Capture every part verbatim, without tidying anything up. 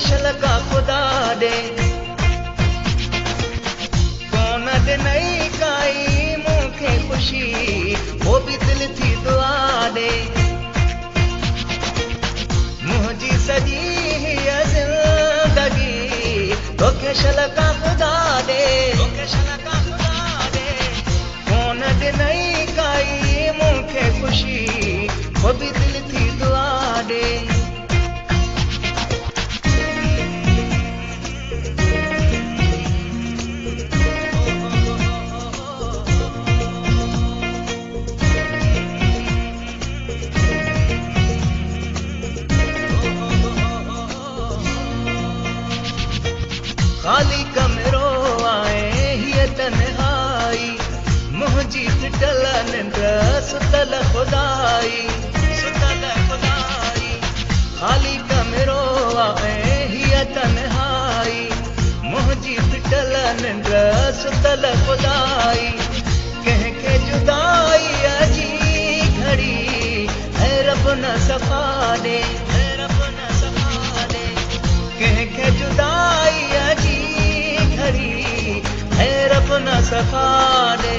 शलका खुदा दे कौन ॾिनई काई मूंखे ख़ुशी वो बि दिलि थी दुआ ॾे मुंहिंजी सॼी हीअ ज़िंदगी तोखे शलका खुदा ॾे तोखे शलका खुदा ॾे कौन ॾिनई काई मूंखे ख़ुशी वो बि दिलि थी दुआ ॾे ख़ाली कमरो आहे हीअ तन्हाई मुंहिंजी फिटल निंड सुतल खुदाई सुतल खुदाई ख़ाली कमरो आहे हीअ तन्हाई मुंहिंजी फिटल निंड सुतल खुदाई कंहिंखे जुदाईअ जी घड़ी ऐं रब न सफ़ा ॾे रब न सफ़ा ॾे कंहिंखे जुदाईअ जी घड़ी ऐं रब न सफ़ा ॾे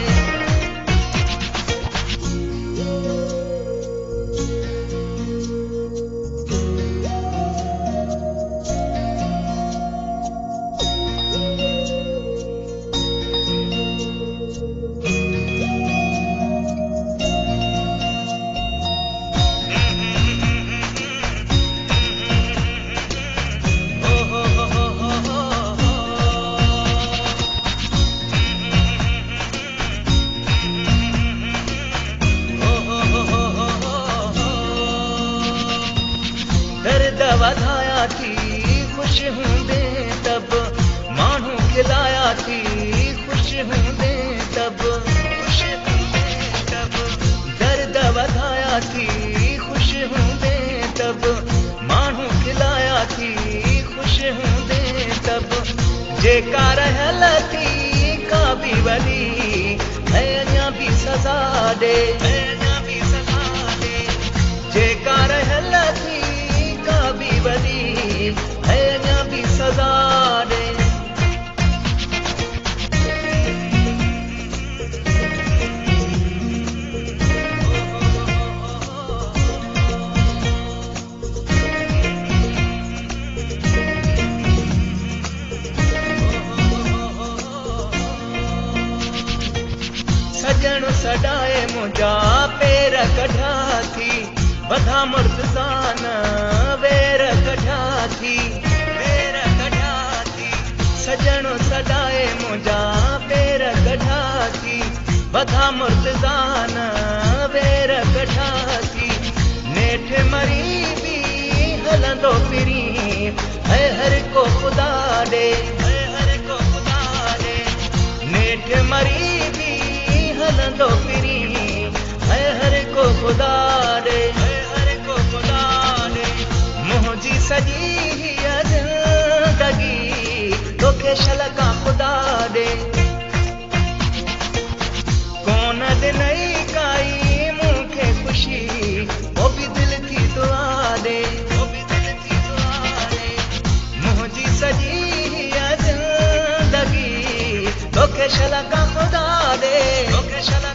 दर्द वधाया थी खुश हूंदे तब माण्हू खिलाया थी खुश हूंदे तब खुश हूंदे तब दर्द वधाया थी खुश हूंदे तब माण्हू खिलाया थी खुश हूंदे तब जेका रहियल थी का बि वॾी ऐं अञा बि सज़ा ॾे अञा बि सज़ा ॾे जेका रहियल थी का बि वॾी ऐं अञा बि सज़ा ॾे सजण सॾाए मुंहिंजा पेर कढा थी बधा मुर्तज़ान वेर कढा थी वेर कढा थी सजण सॾाए मुंहिंजा पेर कढा थी बधा मुर्तज़ान वेर कढा थी नेठ मरी बि हलंदो फिरी ऐं हर को ख़ुदा ॾे हर को ख़ुदा ॾे नेठ मरी बि हलंदो फिरी ऐं हर को ख़ुदा ॾे मुंहिंजी सॼी हीअ ज़िंदगी तोखे शलका खुदा ॾे कौन ॾिनई काई मूंखे ख़ुशी वो बि दिलि थी दुआ ॾे वो बि दिलि थी दुआ ॾे मुंहिंजी सॼी हीअ ज़िंदगी तोखे शलका खुदा ॾे तोखे शलका